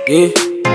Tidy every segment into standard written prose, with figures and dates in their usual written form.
Yeah.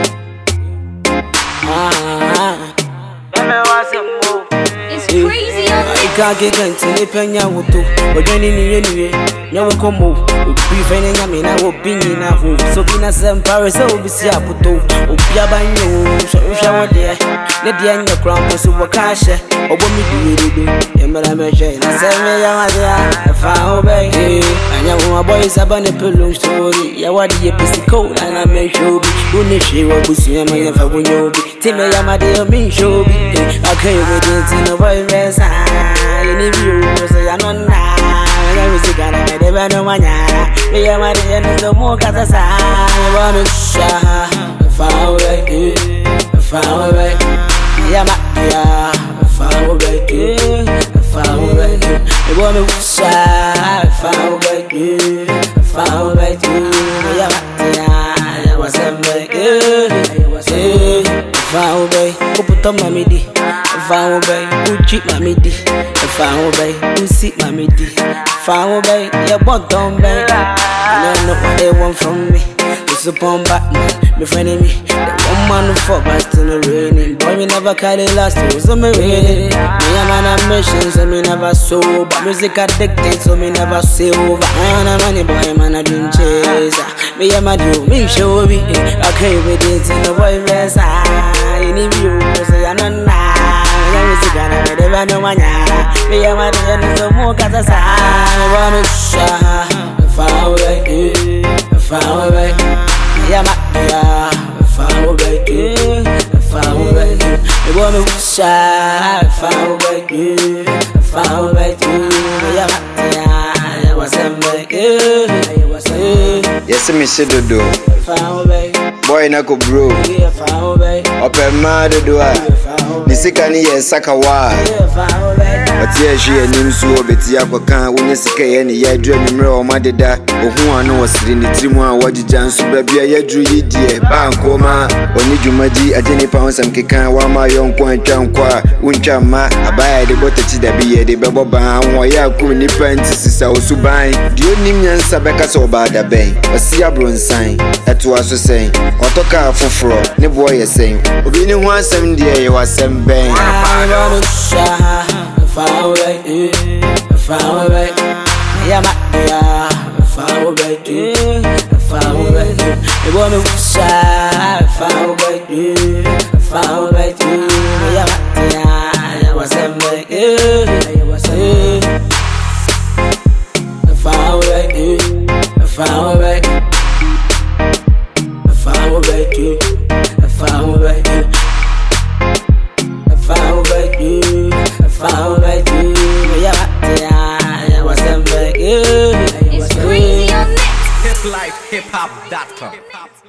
It's crazy on I can't get into the penya wuto. But then in the anyway, no come move. Be finding a mina will be in a home. So in a some Paris, I will be see a puto. Opiabanyo, so shower there. Let the end of crown to Wakasha. Or what me do. Yamala Machine. I said, I found back. And your boys are bunny pillow story. Yawadi, a piece of cold, and I make sure be. She will be seeing my if I will know. Timmy Yamadi, me show be. I can't wait in the boy mess. Any view, say I'm not now. I was a guy, I never know my name. Me and my dear, no more cats. I want to shine. Far away, far away. Yama, far away, far away. I want to shine. Far away, far away. Yama, was a far away. Who put on my midi? Far away, who cheat my midi? Far away, who sit my midi? Far away, you want on me. I don't know what they want from me. It's upon Batman, my friend and me. The woman who fought back to the raining. Boy, me never carry last, it was on me raining. Me and man on mission, so me never sober. Music addicted, so me never say over. I want a money boy, man, I dream chaser. Me and my do, me show me. I can't wait in the boy mess. Any view, say I'm not now. I never know my name. Me and my dear, no more cats. I want to shine. Far away, far away. Yama, far away, far away. I want to shine. Far away, far away. Yama, what's up, what's up? Yes, me say do. Far away. Boy na ko bro. Far away. Open ma do a. Ni sika ni ye saka wa. Ati e hwe anim so obeti akoka wo ni sika ye ni ye dru anwumre o ma deda. Ohu anu wasiri ni tirimu a wagija nso babia ye dru yidie banko ma. Oni dwumaji ageni pa honsam keka wa ma yonko antwa nkwa. Untwa ma abaya de botachi da bi ye de bebo ba wo ya akum ni panti sisa osuban. Di onim nyansa beka so ba da ben. Osi abronsan. Eto aso sen. Otoka foforo ne boy yesen. Obi ni ho asem de ye wasem ben. Far away, far away. Yama, far away, far away. The woman shy, far away, far away. Yama, was a far away, far away, far away, far away. It's crazy on net. Hiplifehip-hop.com